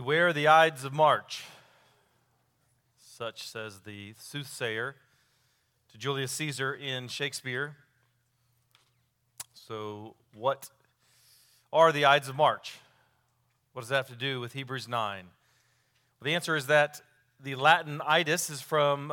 Beware the Ides of March. Such says the soothsayer to Julius Caesar in Shakespeare. So, what are the Ides of March? What does that have to do with Hebrews 9? Well, the answer is that the Latin idus is from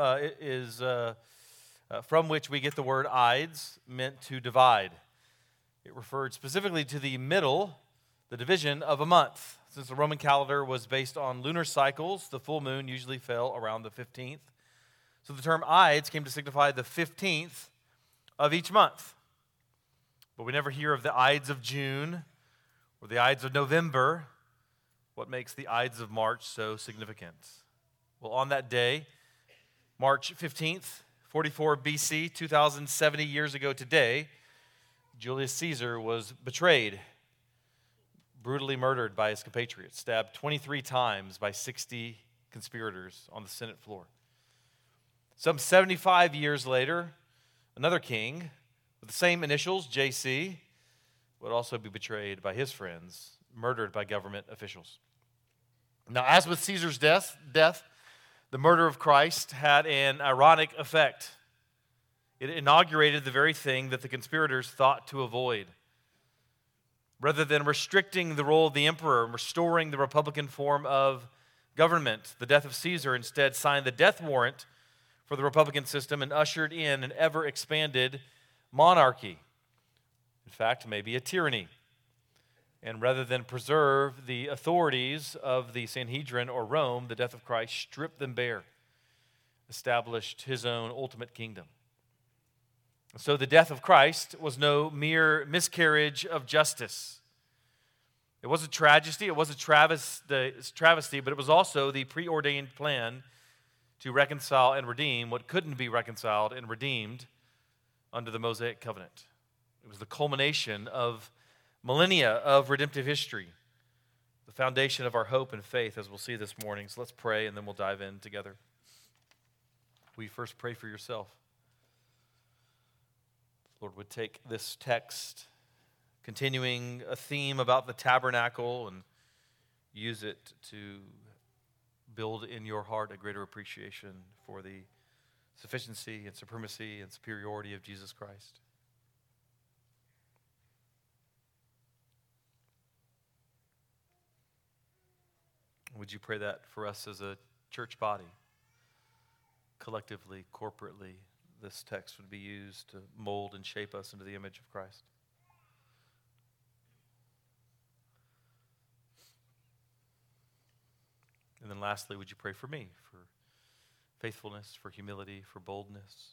which we get the word ides, meant to divide. It referred specifically to the middle, the division of a month. Since the Roman calendar was based on lunar cycles, the full moon usually fell around the 15th. So the term ides came to signify the 15th of each month. But we never hear of the Ides of June or the Ides of November. What makes the Ides of March so significant? Well, on that day, March 15th, 44 BC, 2,070 years ago today, Julius Caesar was betrayed, brutally murdered by his compatriots, stabbed 23 times by 60 conspirators on the Senate floor. Some 75 years later, another king with the same initials, JC, would also be betrayed by his friends, murdered by government officials. Now, as with Caesar's death, the murder of Christ had an ironic effect. It inaugurated the very thing that the conspirators thought to avoid. Rather than restricting the role of the emperor and restoring the republican form of government, the death of Caesar instead signed the death warrant for the republican system and ushered in an ever-expanded monarchy. In fact, maybe a tyranny. And rather than preserve the authorities of the Sanhedrin or Rome, the death of Christ stripped them bare, established his own ultimate kingdom. So the death of Christ was no mere miscarriage of justice. It was a tragedy, it was a travesty, but it was also the preordained plan to reconcile and redeem what couldn't be reconciled and redeemed under the Mosaic covenant. It was the culmination of millennia of redemptive history, the foundation of our hope and faith, as we'll see this morning. So let's pray, and then we'll dive in together. Will you first pray for yourself? Lord, would take this text, continuing a theme about the tabernacle, and use it to build in your heart a greater appreciation for the sufficiency and supremacy and superiority of Jesus Christ. Would you pray that for us as a church body? Collectively, corporately, this text would be used to mold and shape us into the image of Christ. And then lastly, would you pray for me, for faithfulness, for humility, for boldness?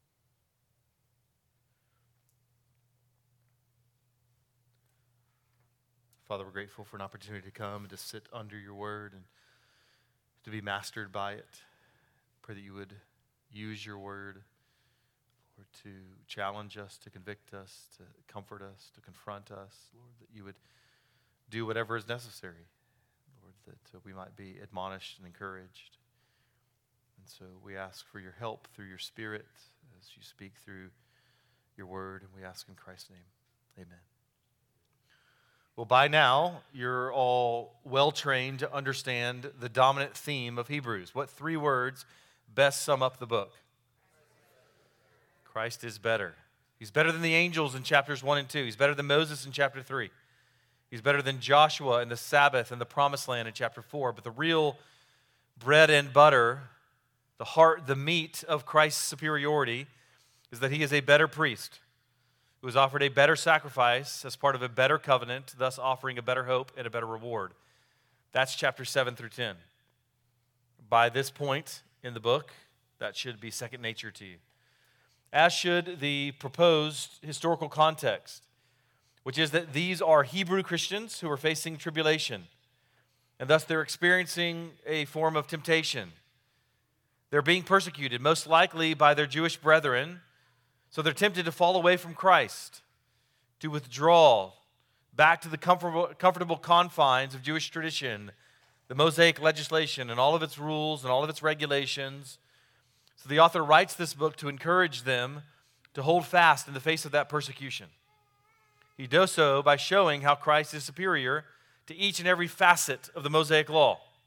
Father, we're grateful for an opportunity to come and to sit under your word and to be mastered by it. Pray that you would use your word, Lord, to challenge us, to convict us, to comfort us, to confront us. Lord, that you would do whatever is necessary, Lord, that we might be admonished and encouraged. And so we ask for your help through your Spirit as you speak through your word, and we ask in Christ's name. Amen. Well, by now, you're all well-trained to understand the dominant theme of Hebrews. What three words best sum up the book? Christ is better. He's better than the angels in chapters 1 and 2. He's better than Moses in chapter 3. He's better than Joshua and the Sabbath and the Promised Land in chapter 4. But the real bread and butter, the heart, the meat of Christ's superiority is that he is a better priest, who has offered a better sacrifice as part of a better covenant, thus offering a better hope and a better reward. That's chapters 7 through 10. By this point in the book, that should be second nature to you. As should the proposed historical context, which is that these are Hebrew Christians who are facing tribulation, and thus they're experiencing a form of temptation. They're being persecuted, most likely by their Jewish brethren. So they're tempted to fall away from Christ, to withdraw back to the comfortable confines of Jewish tradition, the Mosaic legislation and all of its rules and all of its regulations. So the author writes this book to encourage them to hold fast in the face of that persecution. He does so by showing how Christ is superior to each and every facet of the Mosaic law.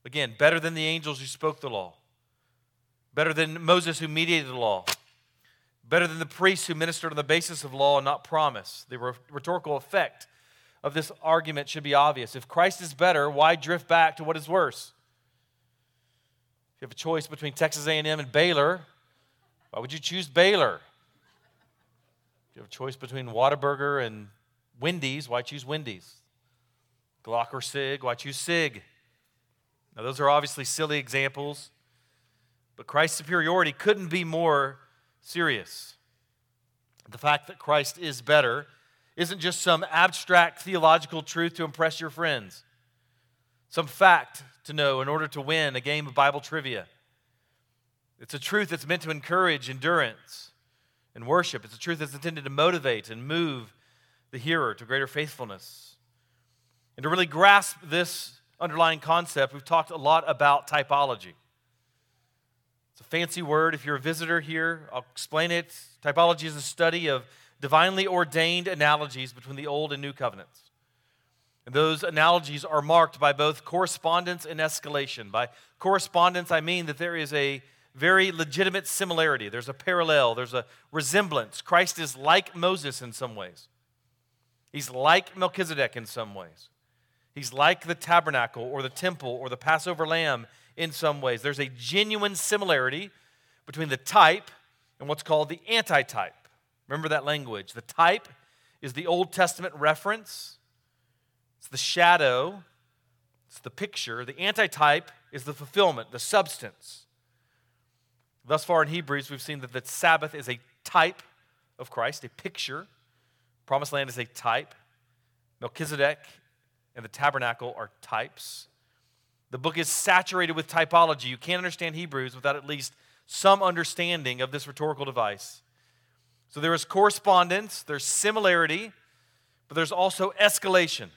Again, better than the angels who spoke the law. Better than Moses who mediated the law. Better than the priests who ministered on the basis of law and not promise. The rhetorical effect of this argument should be obvious. If Christ is better, why drift back to what is worse? If you have a choice between Texas A&M and Baylor, why would you choose Baylor? If you have a choice between Whataburger and Wendy's, why choose Wendy's? Glock or Sig, why choose Sig? Now, those are obviously silly examples, but Christ's superiority couldn't be more serious. The fact that Christ is better isn't just some abstract theological truth to impress your friends, some fact to know in order to win a game of Bible trivia. It's a truth that's meant to encourage endurance and worship. It's a truth that's intended to motivate and move the hearer to greater faithfulness. And to really grasp this underlying concept, we've talked a lot about typology. It's a fancy word. If you're a visitor here, I'll explain it. Typology is a study of divinely ordained analogies between the Old and New Covenants. And those analogies are marked by both correspondence and escalation. By correspondence, I mean that there is a very legitimate similarity. There's a parallel. There's a resemblance. Christ is like Moses in some ways. He's like Melchizedek in some ways. He's like the tabernacle or the temple or the Passover lamb in some ways. There's a genuine similarity between the type and what's called the antitype. Remember that language. The type is the Old Testament reference. It's the shadow. It's the picture. The antitype is the fulfillment, the substance. Thus far in Hebrews, we've seen that the Sabbath is a type of Christ, a picture. Promised land is a type. Melchizedek and the tabernacle are types. The book is saturated with typology. You can't understand Hebrews without at least some understanding of this rhetorical device. So there is correspondence, there's similarity, but there's also escalation.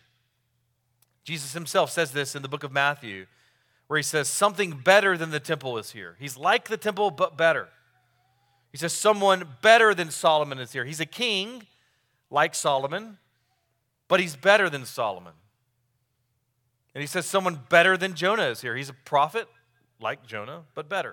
Jesus himself says this in the book of Matthew, where he says, something better than the temple is here. He's like the temple, but better. He says, someone better than Solomon is here. He's a king like Solomon, but he's better than Solomon. And he says, someone better than Jonah is here. He's a prophet like Jonah, but better.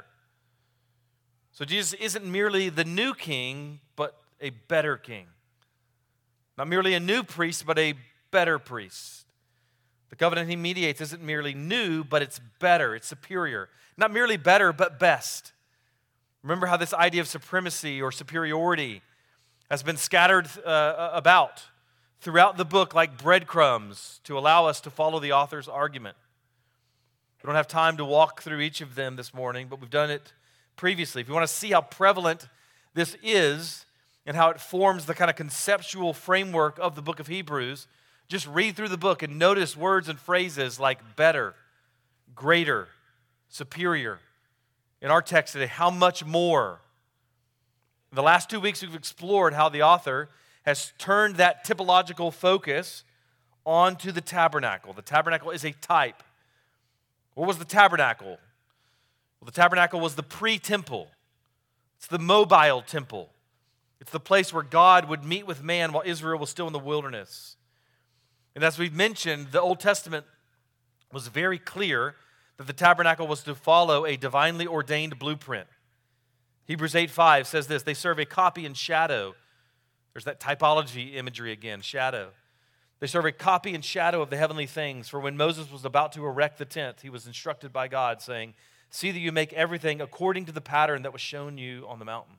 So Jesus isn't merely the new king, but a better king. Not merely a new priest, but a better priest. The covenant he mediates isn't merely new, but it's better, it's superior. Not merely better, but best. Remember how this idea of supremacy or superiority has been scattered about throughout the book like breadcrumbs to allow us to follow the author's argument. We don't have time to walk through each of them this morning, but we've done it previously. If you want to see how prevalent this is and how it forms the kind of conceptual framework of the book of Hebrews, just read through the book and notice words and phrases like better, greater, superior. In our text today, how much more? In the last 2 weeks, we've explored how the author has turned that typological focus onto the tabernacle. The tabernacle is a type. What was the tabernacle? Well, the tabernacle was the pre-temple. It's the mobile temple. It's the place where God would meet with man while Israel was still in the wilderness. And as we've mentioned, the Old Testament was very clear that the tabernacle was to follow a divinely ordained blueprint. Hebrews 8:5 says this, they serve a copy and shadow. There's that typology imagery again, shadow. They serve a copy and shadow of the heavenly things. For when Moses was about to erect the tent, he was instructed by God, saying, see that you make everything according to the pattern that was shown you on the mountain.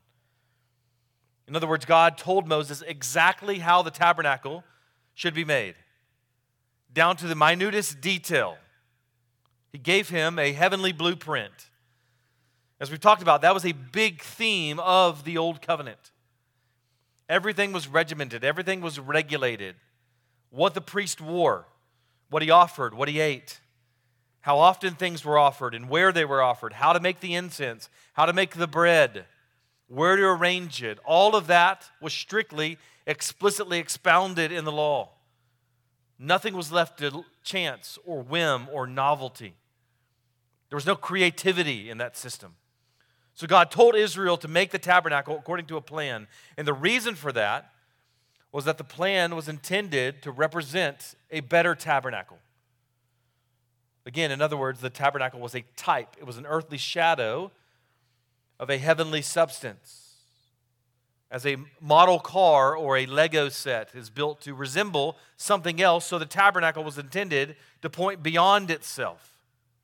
In other words, God told Moses exactly how the tabernacle should be made, down to the minutest detail. He gave him a heavenly blueprint. As we've talked about, that was a big theme of the Old Covenant. Everything was regimented. Everything was regulated. What the priest wore, what he offered, what he ate, how often things were offered and where they were offered, how to make the incense, how to make the bread, where to arrange it. All of that was strictly, explicitly expounded in the law. Nothing was left to chance or whim or novelty. There was no creativity in that system. So God told Israel to make the tabernacle according to a plan. And the reason for that was that the plan was intended to represent a better tabernacle. Again, in other words, the tabernacle was a type. It was an earthly shadow of a heavenly substance. As a model car or a Lego set is built to resemble something else, so the tabernacle was intended to point beyond itself.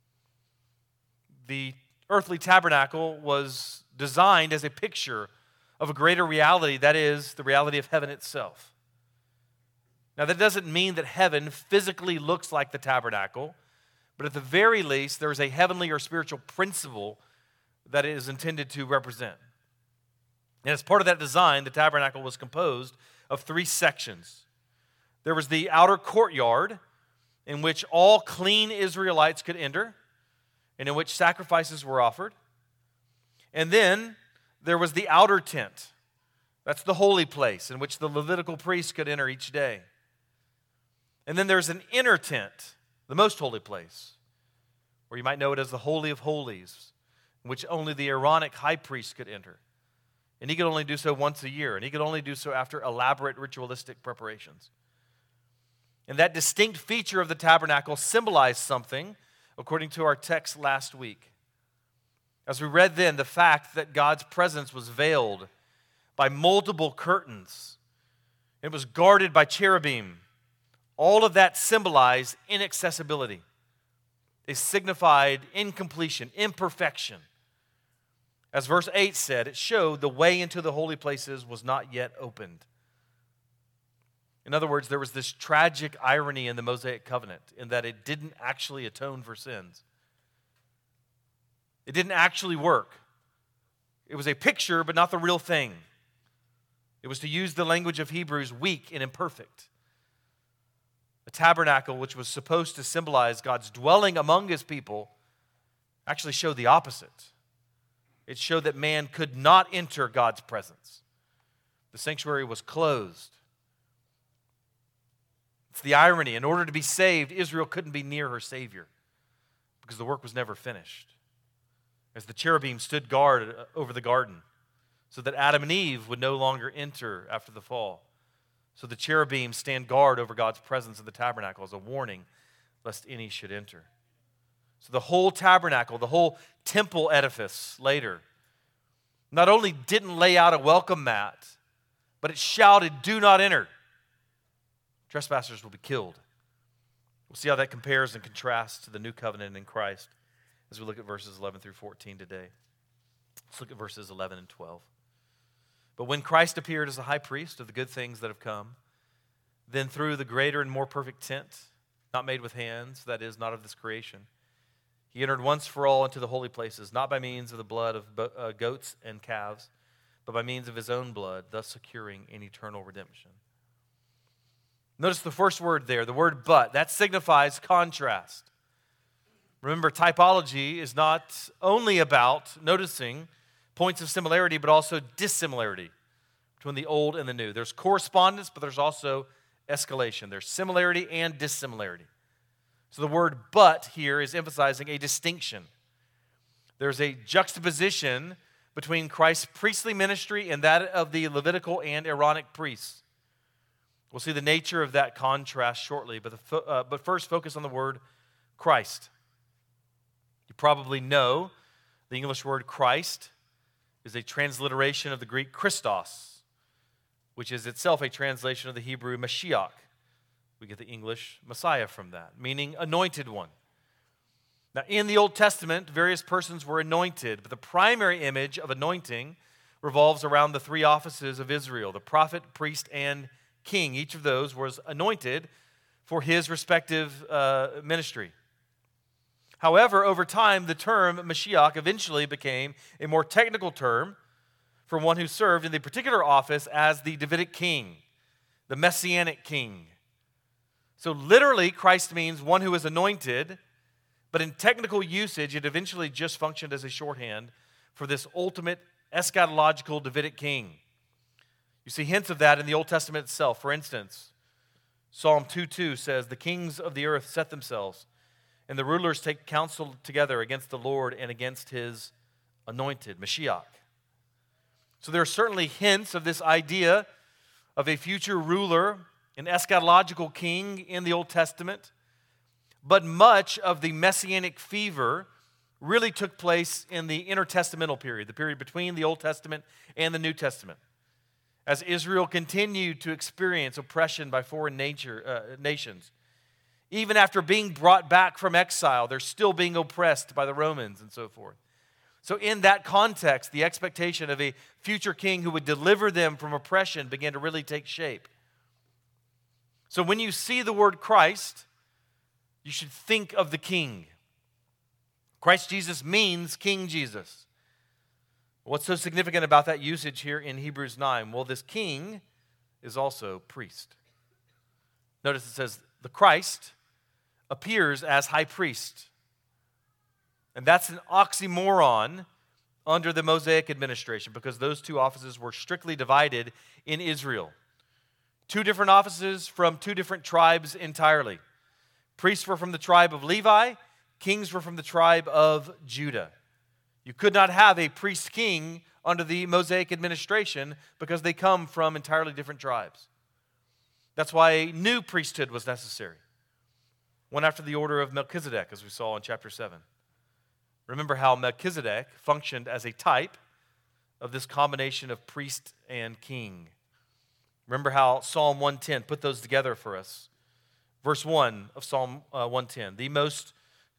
The earthly tabernacle was designed as a picture of a greater reality, that is, the reality of heaven itself. Now, that doesn't mean that heaven physically looks like the tabernacle, but at the very least, there is a heavenly or spiritual principle that it is intended to represent. And as part of that design, the tabernacle was composed of 3 sections. There was the outer courtyard, in which all clean Israelites could enter, and in which sacrifices were offered. And then there was the outer tent. That's the holy place, in which the Levitical priests could enter each day. And then there's an inner tent, the most holy place, or you might know it as the Holy of Holies, in which only the Aaronic high priest could enter. And he could only do so once a year, and he could only do so after elaborate ritualistic preparations. And that distinct feature of the tabernacle symbolized something, according to our text last week. As we read then, the fact that God's presence was veiled by multiple curtains. It was guarded by cherubim. All of that symbolized inaccessibility. It signified incompletion, imperfection. As verse 8 said, it showed the way into the holy places was not yet opened. In other words, there was this tragic irony in the Mosaic covenant in that it didn't actually atone for sins. It didn't actually work. It was a picture, but not the real thing. It was, to use the language of Hebrews, weak and imperfect. The tabernacle, which was supposed to symbolize God's dwelling among his people, actually showed the opposite. It showed that man could not enter God's presence. The sanctuary was closed. It's the irony. In order to be saved, Israel couldn't be near her Savior because the work was never finished. As the cherubim stood guard over the garden so that Adam and Eve would no longer enter after the fall. So the cherubim stand guard over God's presence in the tabernacle as a warning lest any should enter. So the whole tabernacle, the whole temple edifice later, not only didn't lay out a welcome mat, but it shouted, "Do not enter. Trespassers will be killed." We'll see how that compares and contrasts to the new covenant in Christ as we look at verses 11 through 14 today. Let's look at verses 11 and 12. But when Christ appeared as a high priest of the good things that have come, then through the greater and more perfect tent, not made with hands, that is, not of this creation, he entered once for all into the holy places, not by means of the blood of goats and calves, but by means of his own blood, thus securing an eternal redemption. Notice the first word there, the word but. That signifies contrast. Remember, typology is not only about noticing points of similarity, but also dissimilarity between the old and the new. There's correspondence, but there's also escalation. There's similarity and dissimilarity. So the word but here is emphasizing a distinction. There's a juxtaposition between Christ's priestly ministry and that of the Levitical and Aaronic priests. We'll see the nature of that contrast shortly, but first focus on the word Christ. You probably know the English word Christ is a transliteration of the Greek Christos, which is itself a translation of the Hebrew Mashiach. We get the English Messiah from that, meaning anointed one. Now, in the Old Testament, various persons were anointed, but the primary image of anointing revolves around the 3 offices of Israel, the prophet, priest, and king. Each of those was anointed for his respective ministry. However, over time, the term Mashiach eventually became a more technical term for one who served in the particular office as the Davidic king, the Messianic king. So literally, Christ means one who is anointed, but in technical usage, it eventually just functioned as a shorthand for this ultimate eschatological Davidic king. You see hints of that in the Old Testament itself. For instance, Psalm 2:2 says, "The kings of the earth set themselves, and the rulers take counsel together against the Lord and against his anointed," Mashiach. So there are certainly hints of this idea of a future ruler, an eschatological king in the Old Testament. But much of the Messianic fever really took place in the intertestamental period, the period between the Old Testament and the New Testament. As Israel continued to experience oppression by foreign nations, even after being brought back from exile, they're still being oppressed by the Romans and so forth. So in that context, the expectation of a future king who would deliver them from oppression began to really take shape. So when you see the word Christ, you should think of the king. Christ Jesus means King Jesus. What's so significant about that usage here in Hebrews 9? Well, this king is also priest. Notice it says the Christ appears as high priest. And that's an oxymoron under the Mosaic administration because those two offices were strictly divided in Israel. Two different offices from two different tribes entirely. Priests were from the tribe of Levi, kings were from the tribe of Judah. You could not have a priest king under the Mosaic administration because they come from entirely different tribes. That's why a new priesthood was necessary. One after the order of Melchizedek, as we saw in chapter 7. Remember how Melchizedek functioned as a type of this combination of priest and king. Remember how Psalm 110 put those together for us. Verse 1 of Psalm 110, the most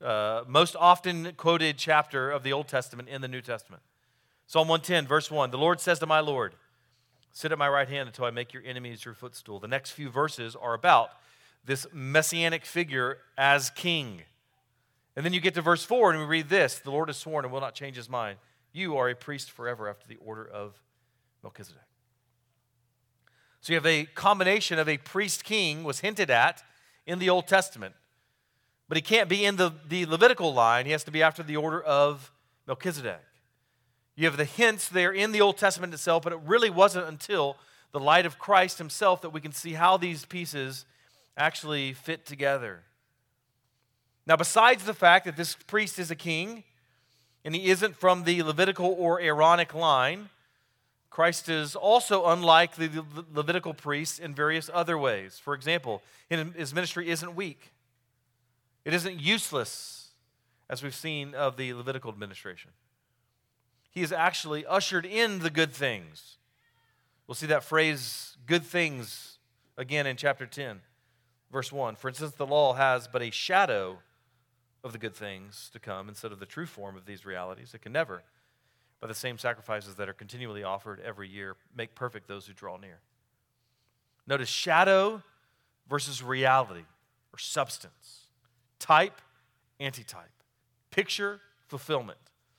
often quoted chapter of the Old Testament in the New Testament. Psalm 110, verse 1, the Lord says to my Lord, sit at my right hand until I make your enemies your footstool. The next few verses are about this messianic figure as king. And then you get to verse 4 and we read this, the Lord has sworn and will not change his mind. You are a priest forever after the order of Melchizedek. So you have a combination of a priest king was hinted at in the Old Testament. But he can't be in the Levitical line. He has to be after the order of Melchizedek. You have the hints there in the Old Testament itself, but it really wasn't until the light of Christ himself that we can see how these pieces actually fit together. Now, besides the fact that this priest is a king, and he isn't from the Levitical or Aaronic line, Christ is also unlike the Levitical priests in various other ways. For example, his ministry isn't weak. It isn't useless, as we've seen of the Levitical administration. He has actually ushered in the good things. We'll see that phrase, good things, again in chapter 10, verse 1. For instance, the law has but a shadow of the good things to come instead of the true form of these realities. It can never, by the same sacrifices that are continually offered every year, make perfect those who draw near. Notice shadow versus reality or substance. Type, antitype. Picture, fulfillment.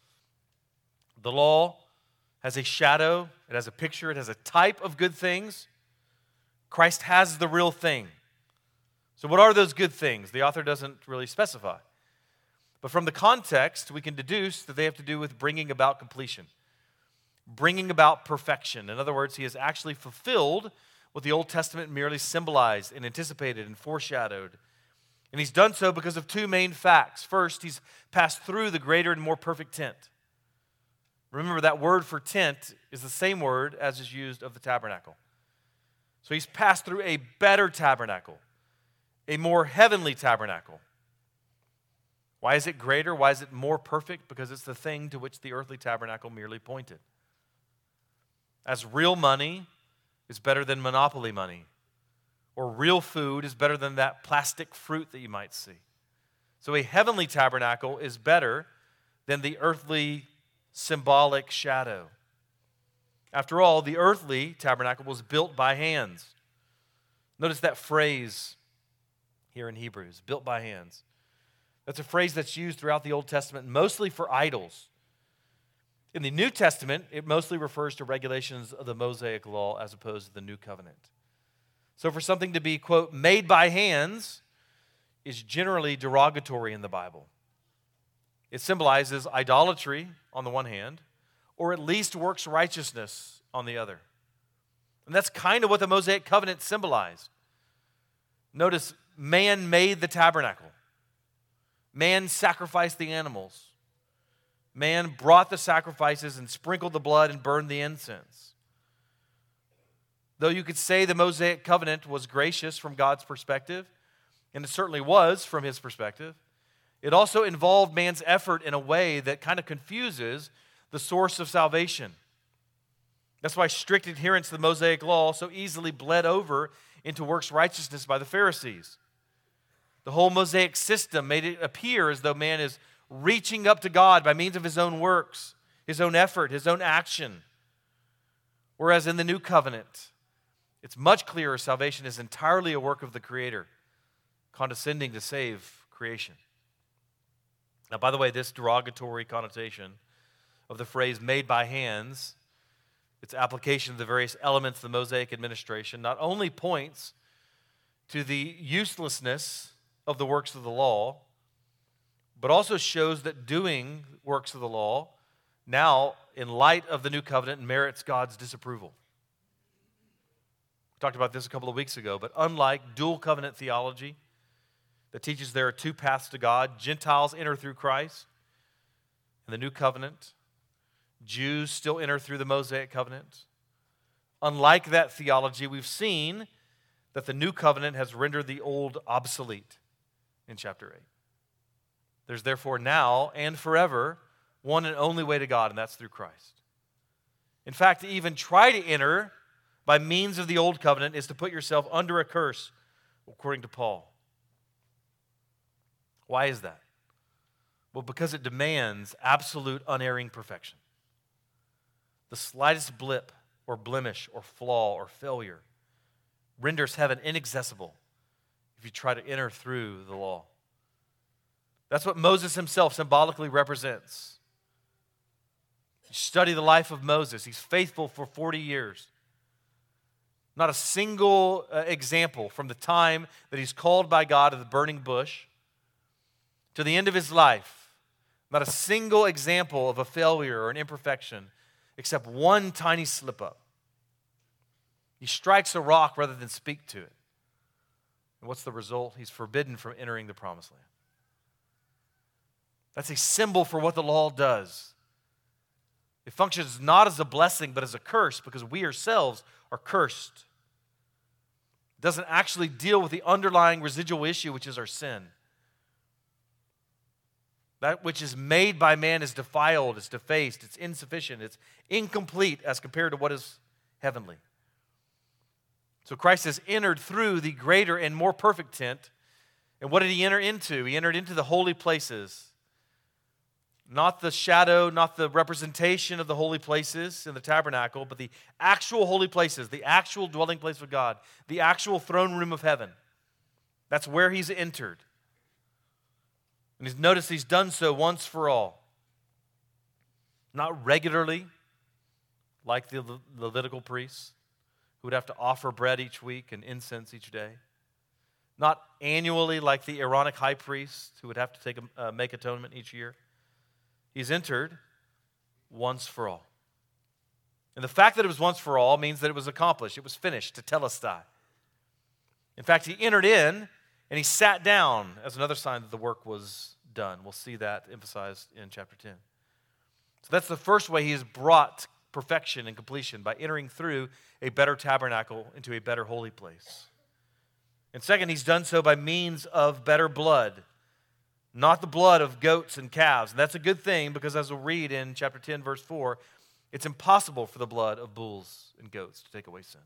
The law has a shadow, it has a picture, it has a type of good things. Christ has the real thing. So what are those good things? The author doesn't really specify. But from the context, we can deduce that they have to do with bringing about completion, bringing about perfection. In other words, he has actually fulfilled what the Old Testament merely symbolized and anticipated and foreshadowed. And he's done so because of two main facts. First, he's passed through the greater and more perfect tent. Remember, that word for tent is the same word as is used of the tabernacle. So he's passed through a better tabernacle, a more heavenly tabernacle. Why is it greater? Why is it more perfect? Because it's the thing to which the earthly tabernacle merely pointed. As real money is better than monopoly money, or real food is better than that plastic fruit that you might see. So a heavenly tabernacle is better than the earthly symbolic shadow. After all, the earthly tabernacle was built by hands. Notice that phrase here in Hebrews, built by hands. That's a phrase that's used throughout the Old Testament, mostly for idols. In the New Testament, it mostly refers to regulations of the Mosaic law as opposed to the New Covenant. So for something to be, quote, made by hands is generally derogatory in the Bible. It symbolizes idolatry on the one hand, or at least works righteousness on the other. And that's kind of what the Mosaic covenant symbolized. Notice, man made the tabernacle. Man sacrificed the animals. Man brought the sacrifices and sprinkled the blood and burned the incense. Though you could say the Mosaic covenant was gracious from God's perspective, and it certainly was from his perspective, it also involved man's effort in a way that kind of confuses the source of salvation. That's why strict adherence to the Mosaic law so easily bled over into works righteousness by the Pharisees. The whole Mosaic system made it appear as though man is reaching up to God by means of his own works, his own effort, his own action. Whereas in the new covenant, it's much clearer salvation is entirely a work of the Creator, condescending to save creation. Now, by the way, this derogatory connotation of the phrase made by hands, its application of the various elements of the Mosaic administration, not only points to the uselessness of the works of the law, but also shows that doing works of the law now, in light of the new covenant, merits God's disapproval. We talked about this a couple of weeks ago, but unlike dual covenant theology that teaches there are two paths to God, Gentiles enter through Christ in the new covenant, Jews still enter through the Mosaic covenant. Unlike that theology, we've seen that the new covenant has rendered the old obsolete in chapter 8. There's therefore now and forever one and only way to God, and that's through Christ. In fact, to even try to enter by means of the old covenant is to put yourself under a curse, according to Paul. Why is that? Well, because it demands absolute unerring perfection. The slightest blip or blemish or flaw or failure renders heaven inaccessible if you try to enter through the law. That's what Moses himself symbolically represents. You study the life of Moses. He's faithful for 40 years. Not a single example from the time that he's called by God to the burning bush to the end of his life. Not a single example of a failure or an imperfection except one tiny slip-up. He strikes a rock rather than speak to it. And what's the result? He's forbidden from entering the promised land. That's a symbol for what the law does. It functions not as a blessing, but as a curse because we ourselves are cursed. It doesn't actually deal with the underlying residual issue, which is our sin. That which is made by man is defiled, it's defaced, it's insufficient, it's incomplete as compared to what is heavenly. So Christ has entered through the greater and more perfect tent. And what did he enter into? He entered into the holy places. Not the shadow, not the representation of the holy places in the tabernacle, but the actual holy places, the actual dwelling place of God, the actual throne room of heaven. That's where he's entered. And he's noticed he's done so once for all. Not regularly, like the Levitical priests, who would have to offer bread each week and incense each day. Not annually, like the Aaronic high priest, who would have to make atonement each year. He's entered once for all. And the fact that it was once for all means that it was accomplished. It was finished, tetelestai. In fact, he entered in and he sat down as another sign that the work was done. We'll see that emphasized in chapter 10. So that's the first way he has brought perfection and completion, by entering through a better tabernacle into a better holy place. And second, he's done so by means of better blood. Not the blood of goats and calves. And that's a good thing because, as we'll read in chapter 10, verse 4, it's impossible for the blood of bulls and goats to take away sins.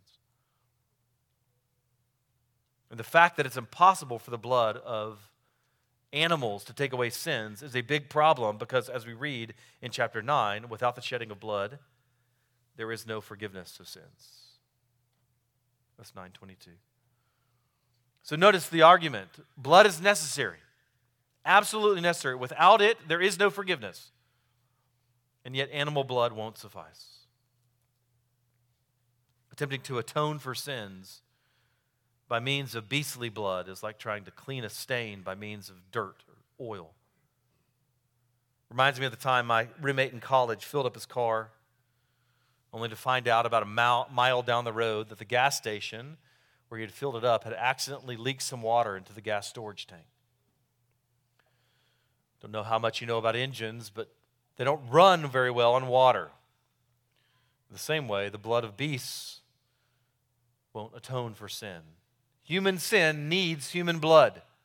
And the fact that it's impossible for the blood of animals to take away sins is a big problem because, as we read in chapter 9, without the shedding of blood, there is no forgiveness of sins. That's 9:22. So notice the argument. Blood is necessary. Absolutely necessary. Without it, there is no forgiveness. And yet animal blood won't suffice. Attempting to atone for sins by means of beastly blood is like trying to clean a stain by means of dirt or oil. Reminds me of the time my roommate in college filled up his car only to find out about a mile down the road that the gas station where he had filled it up had accidentally leaked some water into the gas storage tank. Don't know how much you know about engines, but they don't run very well on water. In the same way, the blood of beasts won't atone for sin. Human sin needs human blood.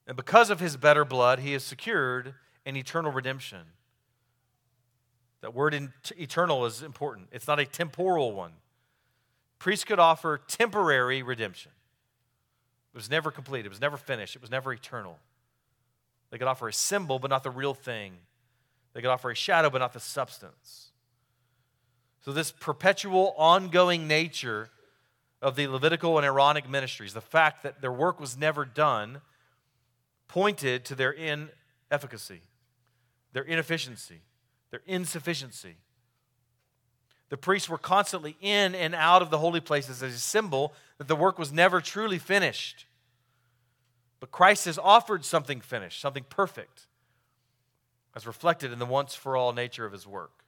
And because of his better blood, he has secured an eternal redemption. That word eternal is important. It's not a temporal one. Priests could offer temporary redemption. It was never complete. It was never finished. It was never eternal. They could offer a symbol, but not the real thing. They could offer a shadow, but not the substance. So this perpetual, ongoing nature of the Levitical and Aaronic ministries, the fact that their work was never done, pointed to their inefficacy, their inefficiency, their insufficiency. The priests were constantly in and out of the holy places as a symbol that the work was never truly finished. But Christ has offered something finished, something perfect, as reflected in the once-for-all nature of his work.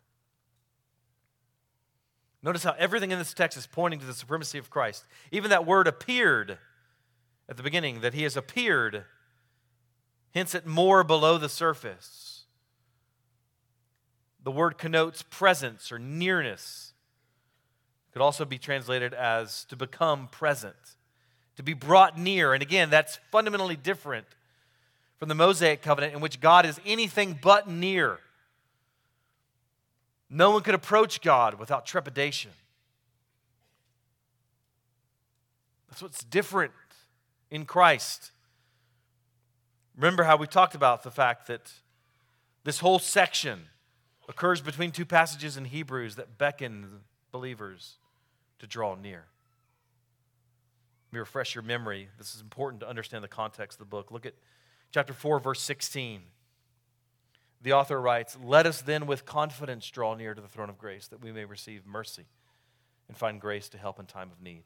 Notice how everything in this text is pointing to the supremacy of Christ. Even that word appeared at the beginning, that he has appeared, hints at more below the surface. The word connotes presence or nearness. It could also be translated as to become present, to be brought near. And again, that's fundamentally different from the Mosaic covenant in which God is anything but near. No one could approach God without trepidation. That's what's different in Christ. Remember how we talked about the fact that this whole section occurs between two passages in Hebrews that beckon believers to draw near. Let me refresh your memory. This is important to understand the context of the book. Look at chapter 4, verse 16. The author writes, "Let us then with confidence draw near to the throne of grace, that we may receive mercy and find grace to help in time of need."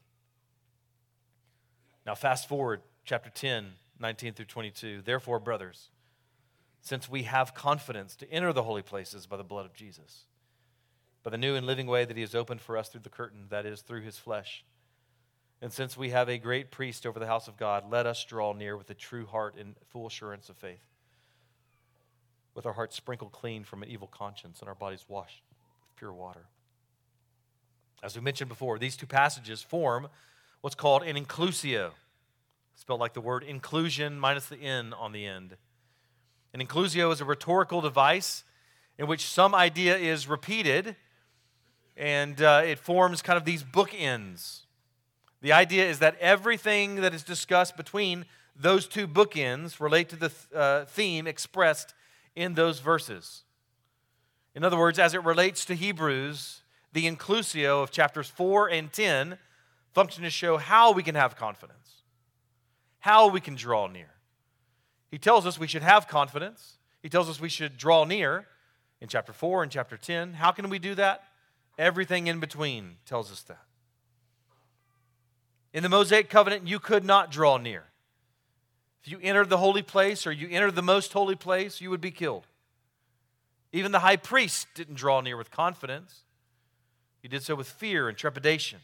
Now fast forward, chapter 10, 19 through 22. "Therefore, brothers, since we have confidence to enter the holy places by the blood of Jesus, by the new and living way that he has opened for us through the curtain, that is, through his flesh. And since we have a great priest over the house of God, let us draw near with a true heart and full assurance of faith, with our hearts sprinkled clean from an evil conscience and our bodies washed with pure water." As we mentioned before, these two passages form what's called an inclusio, spelled like the word inclusion minus the N on the end. An inclusio is a rhetorical device in which some idea is repeated, and it forms kind of these bookends. The idea is that everything that is discussed between those two bookends relate to the theme expressed in those verses. In other words, as it relates to Hebrews, the inclusio of chapters 4 and 10 function to show how we can have confidence, how we can draw near. He tells us we should have confidence. He tells us we should draw near in chapter 4 and chapter 10. How can we do that? Everything in between tells us that. In the Mosaic covenant, you could not draw near. If you entered the holy place or you entered the most holy place, you would be killed. Even the high priest didn't draw near with confidence. He did so with fear and trepidation.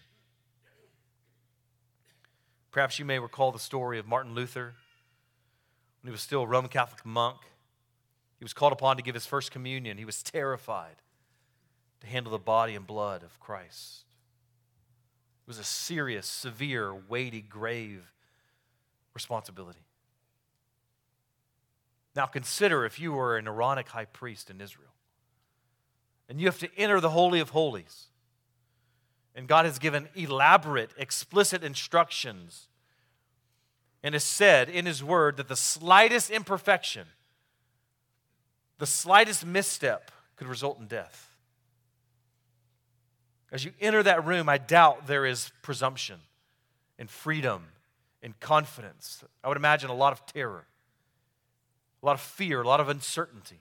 Perhaps you may recall the story of Martin Luther. When he was still a Roman Catholic monk, he was called upon to give his first communion. He was terrified to handle the body and blood of Christ. It was a serious, severe, weighty, grave responsibility. Now consider if you were an Aaronic high priest in Israel, and you have to enter the Holy of Holies, and God has given elaborate, explicit instructions and has said in his word that the slightest imperfection, the slightest misstep could result in death. As you enter that room, I doubt there is presumption and freedom and confidence. I would imagine a lot of terror, a lot of fear, a lot of uncertainty.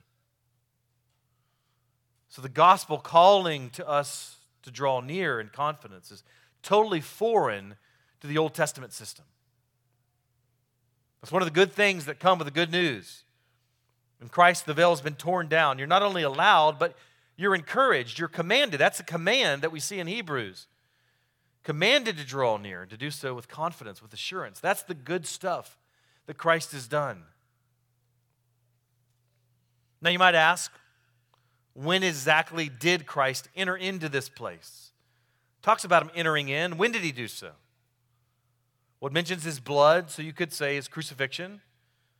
So the gospel calling to us to draw near in confidence is totally foreign to the Old Testament system. That's one of the good things that come with the good news. In Christ, the veil has been torn down. You're not only allowed, but you're encouraged, you're commanded. That's a command that we see in Hebrews. Commanded to draw near and to do so with confidence, with assurance. That's the good stuff that Christ has done. Now you might ask, when exactly did Christ enter into this place? Talks about him entering in. When did he do so? Well, it mentions his blood, so you could say his crucifixion.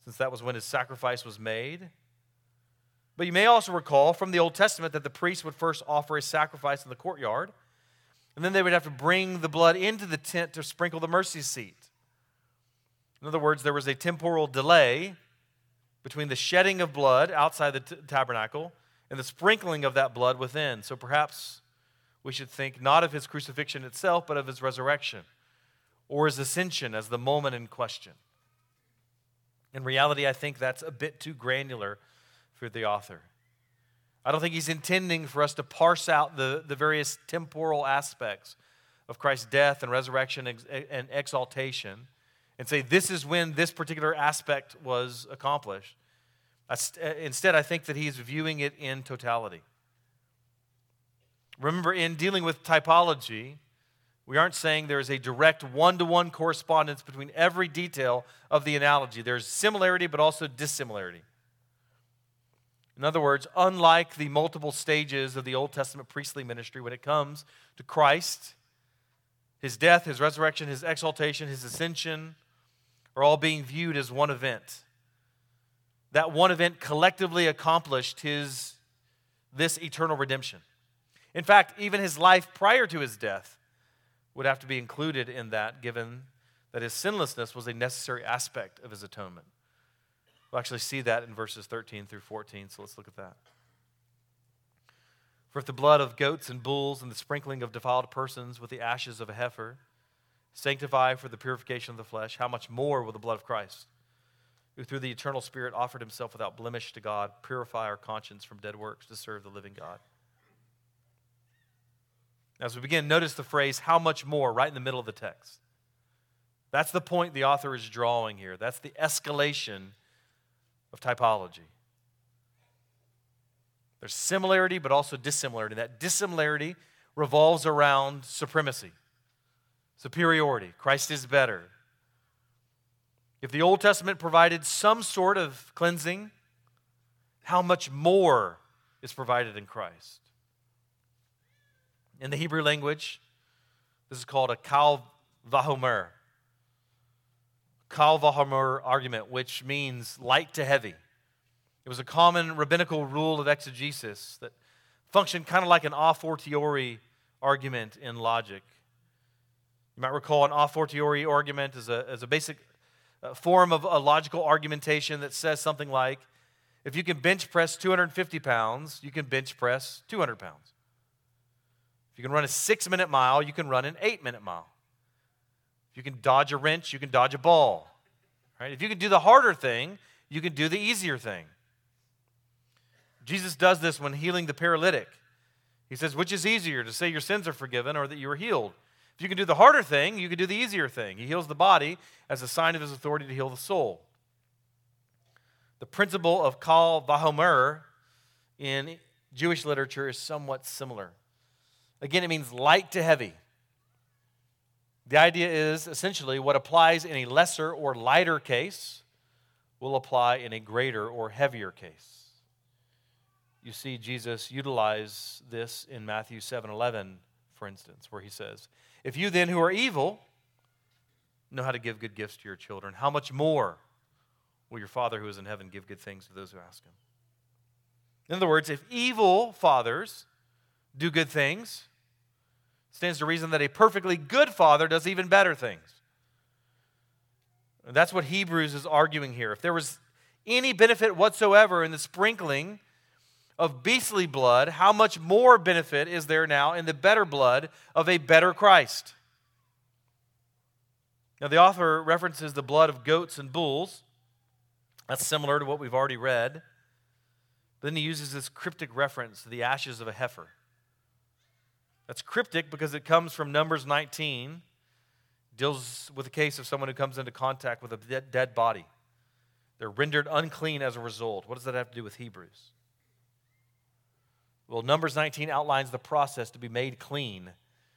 since that was when his sacrifice was made. But you may also recall from the Old Testament that the priest would first offer a sacrifice in the courtyard, and then they would have to bring the blood into the tent to sprinkle the mercy seat. In other words, there was a temporal delay between the shedding of blood outside the tabernacle and the sprinkling of that blood within. So perhaps we should think not of his crucifixion itself, but of his resurrection or his ascension as the moment in question. In reality, I think that's a bit too granular for the author. I don't think he's intending for us to parse out the various temporal aspects of Christ's death and resurrection and exaltation and say this is when this particular aspect was accomplished. Instead, I think that he's viewing it in totality. Remember, in dealing with typology, we aren't saying there is a direct one-to-one correspondence between every detail of the analogy. There's similarity, but also dissimilarity. In other words, unlike the multiple stages of the Old Testament priestly ministry, when it comes to Christ, his death, his resurrection, his exaltation, his ascension are all being viewed as one event. That one event collectively accomplished this eternal redemption. In fact, even his life prior to his death would have to be included in that, given that his sinlessness was a necessary aspect of his atonement. We'll actually see that in verses 13 through 14, so let's look at that. For if the blood of goats and bulls and the sprinkling of defiled persons with the ashes of a heifer sanctify for the purification of the flesh, how much more will the blood of Christ, who through the eternal Spirit offered himself without blemish to God, purify our conscience from dead works to serve the living God. As we begin, notice the phrase, how much more, right in the middle of the text. That's the point the author is drawing here. That's the escalation of typology. There's similarity, but also dissimilarity. That dissimilarity revolves around supremacy, superiority. Christ is better. If the Old Testament provided some sort of cleansing, how much more is provided in Christ? In the Hebrew language, this is called a kal vahomer. Kal vahomer argument, which means light to heavy. It was a common rabbinical rule of exegesis that functioned kind of like an a fortiori argument in logic. You might recall an a fortiori argument as a basic form of a logical argumentation that says something like, if you can bench press 250 pounds, you can bench press 200 pounds. If you can run a 6-minute mile, you can run an 8-minute mile. If you can dodge a wrench, you can dodge a ball. Right? If you can do the harder thing, you can do the easier thing. Jesus does this when healing the paralytic. He says, which is easier, to say your sins are forgiven or that you are healed? If you can do the harder thing, you can do the easier thing. He heals the body as a sign of his authority to heal the soul. The principle of kal vahomer in Jewish literature is somewhat similar. Again, it means light to heavy. The idea is essentially what applies in a lesser or lighter case will apply in a greater or heavier case. You see Jesus utilize this in Matthew 7:11, for instance, where he says, if you then who are evil know how to give good gifts to your children, how much more will your Father who is in heaven give good things to those who ask him? In other words, if evil fathers do good things, it stands to reason that a perfectly good father does even better things. And that's what Hebrews is arguing here. If there was any benefit whatsoever in the sprinkling of beastly blood, how much more benefit is there now in the better blood of a better Christ? Now, the author references the blood of goats and bulls. That's similar to what we've already read. But then he uses this cryptic reference to the ashes of a heifer. That's cryptic because it comes from Numbers 19, deals with the case of someone who comes into contact with a dead body. They're rendered unclean as a result. What does that have to do with Hebrews? Well, Numbers 19 outlines the process to be made clean.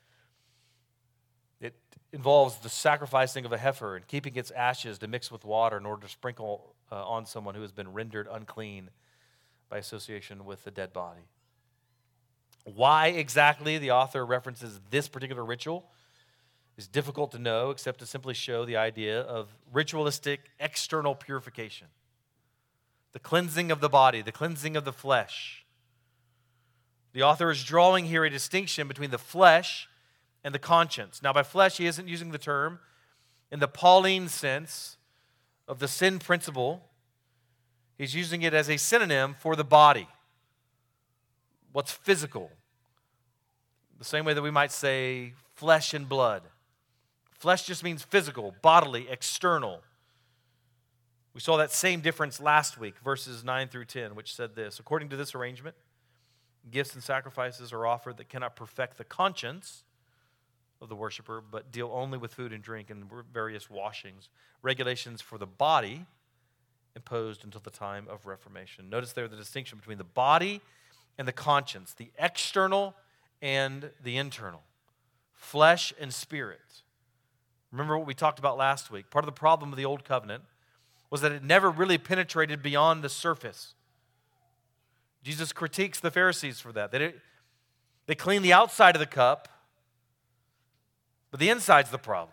It involves the sacrificing of a heifer and keeping its ashes to mix with water in order to sprinkle on someone who has been rendered unclean by association with the dead body. Why exactly the author references this particular ritual is difficult to know, except to simply show the idea of ritualistic external purification. the cleansing of the body, the cleansing of the flesh. The author is drawing here a distinction between the flesh and the conscience. Now, by flesh, he isn't using the term in the Pauline sense of the sin principle. He's using it as a synonym for the body, what's physical. The same way that we might say flesh and blood. Flesh just means physical, bodily, external. We saw that same difference last week, verses 9 through 10, which said this: according to this arrangement, gifts and sacrifices are offered that cannot perfect the conscience of the worshiper, but deal only with food and drink and various washings, regulations for the body imposed until the time of Reformation. Notice there the distinction between the body and the conscience, the external and the internal, flesh and spirit. Remember what we talked about last week. Part of the problem of the Old Covenant was that it never really penetrated beyond the surface. Jesus critiques the Pharisees for that. They clean the outside of the cup, but the inside's the problem.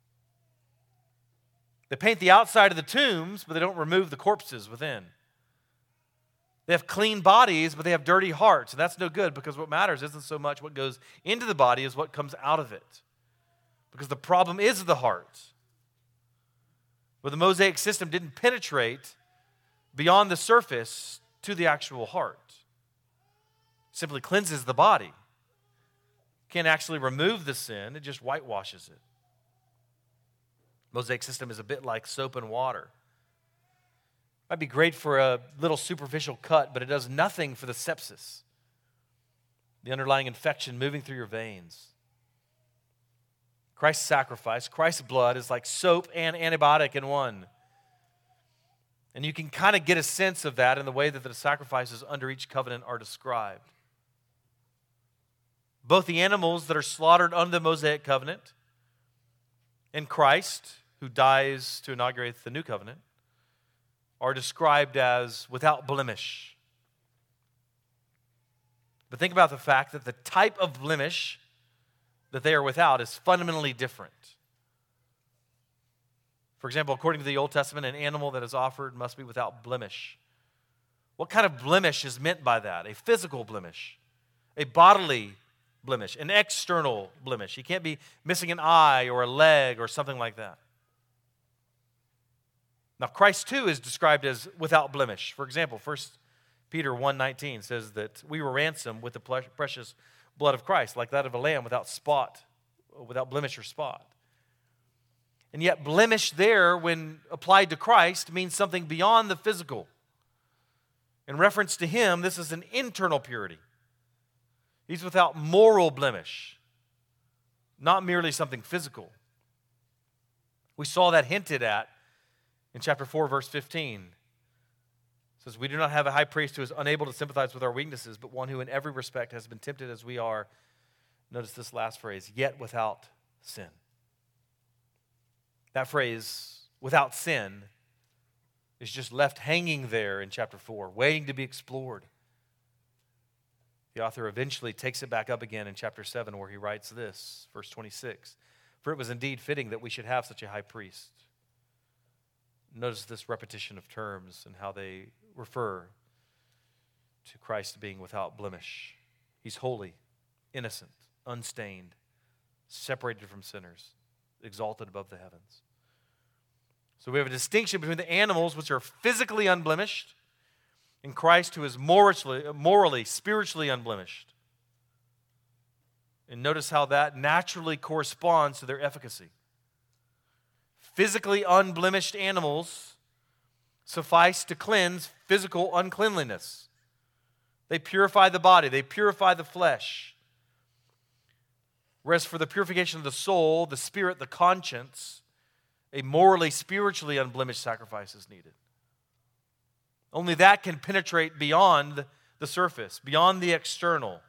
They paint the outside of the tombs, but they don't remove the corpses within. They have clean bodies, but they have dirty hearts, and that's no good, because what matters isn't so much what goes into the body as what comes out of it. Because the problem is the heart. But the Mosaic system didn't penetrate beyond the surface to the actual heart. It simply cleanses the body. Can't actually remove the sin, it just whitewashes it. Mosaic system is a bit like soap and water. Might be great for a little superficial cut, but it does nothing for the sepsis, the underlying infection moving through your veins. Christ's sacrifice, Christ's blood is like soap and antibiotic in one. And you can kind of get a sense of that in the way that the sacrifices under each covenant are described. Both the animals that are slaughtered under the Mosaic covenant and Christ, who dies to inaugurate the new covenant, are described as without blemish. But think about the fact that the type of blemish that they are without is fundamentally different. For example, according to the Old Testament, an animal that is offered must be without blemish. What kind of blemish is meant by that? A physical blemish, a bodily blemish, an external blemish. You can't be missing an eye or a leg or something like that. Now, Christ too is described as without blemish. For example, 1 Peter 1:19 says that we were ransomed with the precious blood of Christ, like that of a lamb without spot, without blemish or spot. And yet blemish there, when applied to Christ, means something beyond the physical. In reference to him, this is an internal purity. He's without moral blemish, not merely something physical. We saw that hinted at in chapter 4, verse 15. It says, we do not have a high priest who is unable to sympathize with our weaknesses, but one who in every respect has been tempted as we are. Notice this last phrase, yet without sin. That phrase, without sin, is just left hanging there in chapter 4, waiting to be explored. The author eventually takes it back up again in chapter 7, where he writes this, verse 26. For it was indeed fitting that we should have such a high priest. Notice this repetition of terms and how they refer to Christ being without blemish. He's holy, innocent, unstained, separated from sinners, exalted above the heavens. So we have a distinction between the animals, which are physically unblemished, and Christ, who is morally, spiritually unblemished. And notice how that naturally corresponds to their efficacy. Physically unblemished animals suffice to cleanse physical uncleanliness. They purify the body, they purify the flesh. Whereas for the purification of the soul, the spirit, the conscience, a morally, spiritually unblemished sacrifice is needed. Only that can penetrate beyond the surface, beyond the external.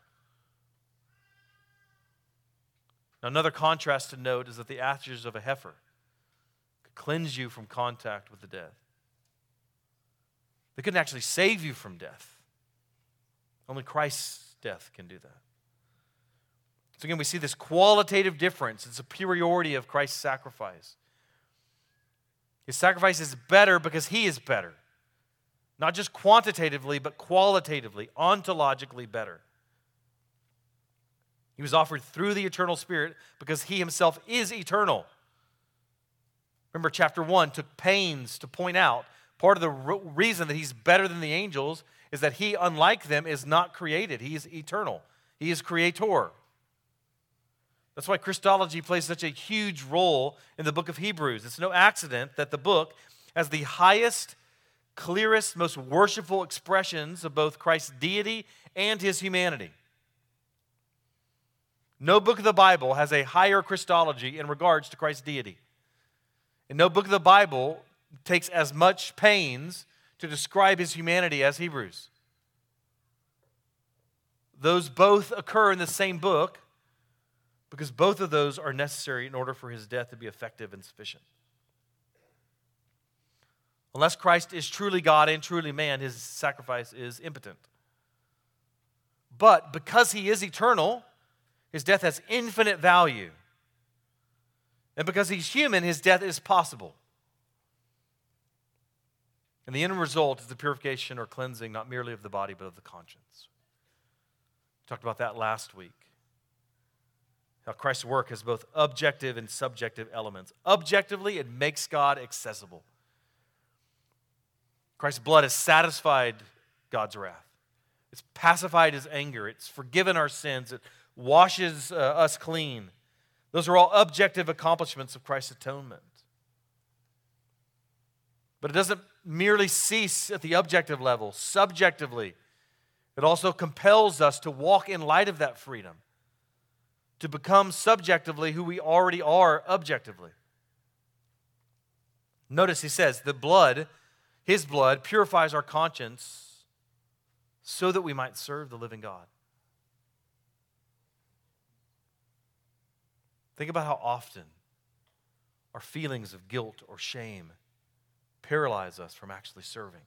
Now, another contrast to note is that the ashes of a heifer could cleanse you from contact with the dead. They couldn't actually save you from death. Only Christ's death can do that. So again, we see this qualitative difference and superiority of Christ's sacrifice. His sacrifice is better because he is better, Not just quantitatively, but qualitatively, ontologically better. He was offered through the eternal Spirit because he himself is eternal. Remember, chapter 1 took pains to point out part of the reason that he's better than the angels is that he, unlike them, is not created. He is eternal. He is creator. That's why Christology plays such a huge role in the book of Hebrews. It's no accident that the book has the highest, clearest, most worshipful expressions of both Christ's deity and his humanity. No book of the Bible has a higher Christology in regards to Christ's deity. And no book of the Bible takes as much pains to describe his humanity as Hebrews. Those both occur in the same book because both of those are necessary in order for his death to be effective and sufficient. Unless Christ is truly God and truly man, his sacrifice is impotent. But because he is eternal, his death has infinite value. And because he's human, his death is possible. And the end result is the purification or cleansing, not merely of the body, but of the conscience. We talked about that last week. How Christ's work has both objective and subjective elements. Objectively, it makes God accessible. Christ's blood has satisfied God's wrath. It's pacified his anger. It's forgiven our sins. It washes us clean. Those are all objective accomplishments of Christ's atonement. But it doesn't merely cease at the objective level. Subjectively, it also compels us to walk in light of that freedom, to become subjectively who we already are objectively. Notice he says, his blood purifies our conscience so that we might serve the living God. Think about how often our feelings of guilt or shame paralyze us from actually serving.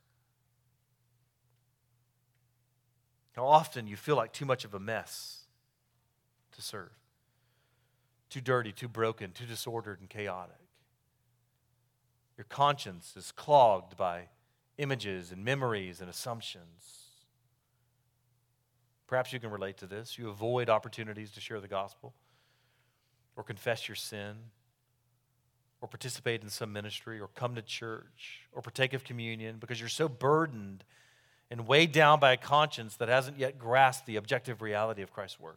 How often you feel like too much of a mess to serve. Too dirty, too broken, too disordered and chaotic. Your conscience is clogged by images and memories and assumptions. Perhaps you can relate to this. You avoid opportunities to share the gospel, or confess your sin, or participate in some ministry, or come to church, or partake of communion because you're so burdened and weighed down by a conscience that hasn't yet grasped the objective reality of Christ's work.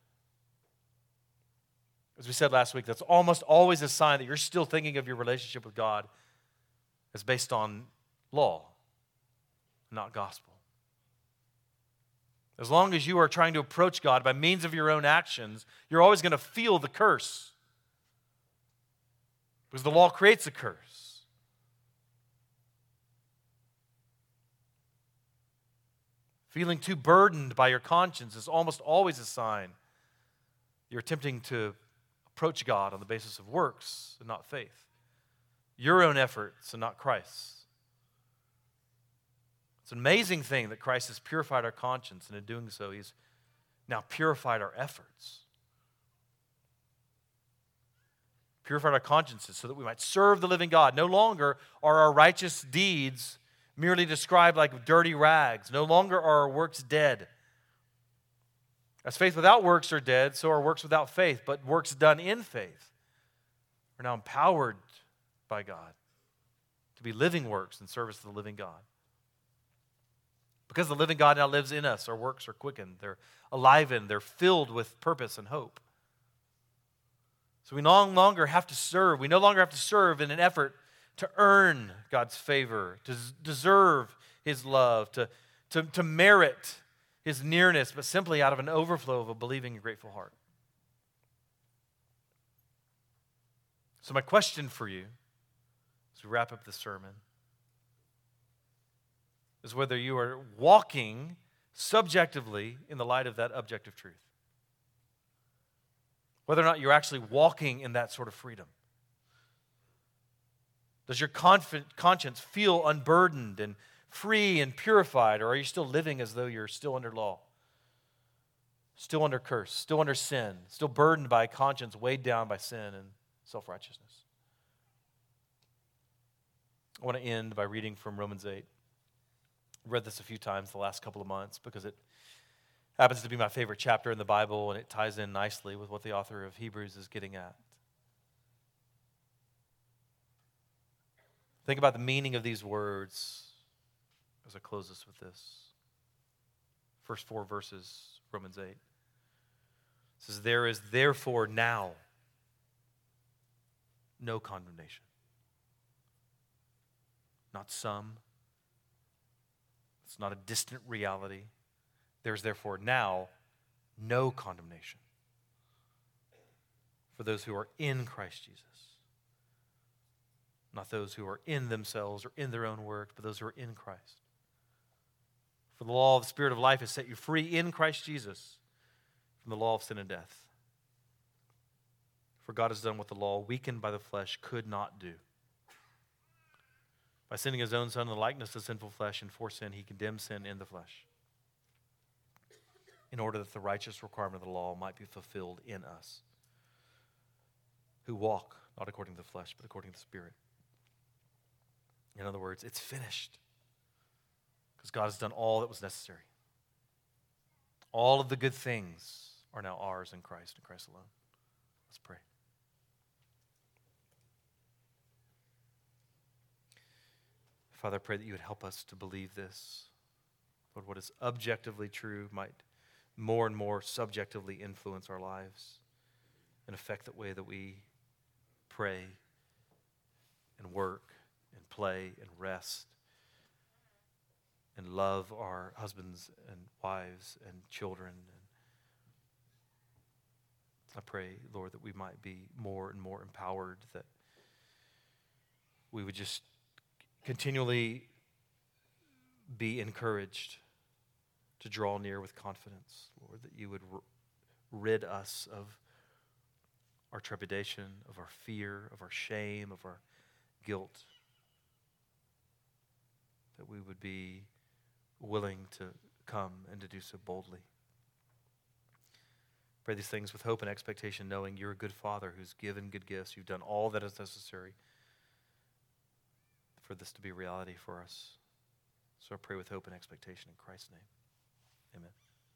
As we said last week, that's almost always a sign that you're still thinking of your relationship with God as based on law, not gospel. As long as you are trying to approach God by means of your own actions, you're always going to feel the curse. Because the law creates a curse. Feeling too burdened by your conscience is almost always a sign you're attempting to approach God on the basis of works and not faith. Your own efforts and not Christ's. It's an amazing thing that Christ has purified our conscience, and in doing so, he's now purified our efforts. Purified our consciences so that we might serve the living God. No longer are our righteous deeds merely described like dirty rags. No longer are our works dead. As faith without works are dead, so are works without faith. But works done in faith are now empowered by God to be living works in service to the living God. Because the living God now lives in us, our works are quickened, they're alivened, they're filled with purpose and hope. So we no longer have to serve. We no longer have to serve in an effort to earn God's favor, to deserve his love, to merit his nearness, but simply out of an overflow of a believing and grateful heart. So my question for you as we wrap up this sermon is whether you are walking subjectively in the light of that objective truth. Whether or not you're actually walking in that sort of freedom. Does your conscience feel unburdened and free and purified, or are you still living as though you're still under law? Still under curse, still under sin, still burdened by a conscience weighed down by sin and self-righteousness? I want to end by reading from Romans 8. read this a few times the last couple of months because it happens to be my favorite chapter in the Bible, and it ties in nicely with what the author of Hebrews is getting at. Think about the meaning of these words as I close this with this. First 4 verses, Romans 8. It says, there is therefore now no condemnation. Not some. It's not a distant reality. There's therefore now no condemnation for those who are in Christ Jesus. Not those who are in themselves or in their own work, but those who are in Christ. For the law of the Spirit of life has set you free in Christ Jesus from the law of sin and death. For God has done what the law, weakened by the flesh, could not do. By sending his own Son in the likeness of sinful flesh, and for sin, he condemned sin in the flesh, in order that the righteous requirement of the law might be fulfilled in us, who walk not according to the flesh, but according to the Spirit. In other words, it's finished, because God has done all that was necessary. All of the good things are now ours in Christ and Christ alone. Let's pray. Father, I pray that you would help us to believe this. Lord, what is objectively true might more and more subjectively influence our lives and affect the way that we pray and work and play and rest and love our husbands and wives and children. And I pray, Lord, that we might be more and more empowered, that we would just continually be encouraged to draw near with confidence, Lord, that you would rid us of our trepidation, of our fear, of our shame, of our guilt, that we would be willing to come and to do so boldly. Pray these things with hope and expectation, knowing you're a good Father who's given good gifts. You've done all that is necessary for this to be a reality for us. So I pray with hope and expectation in Christ's name. Amen.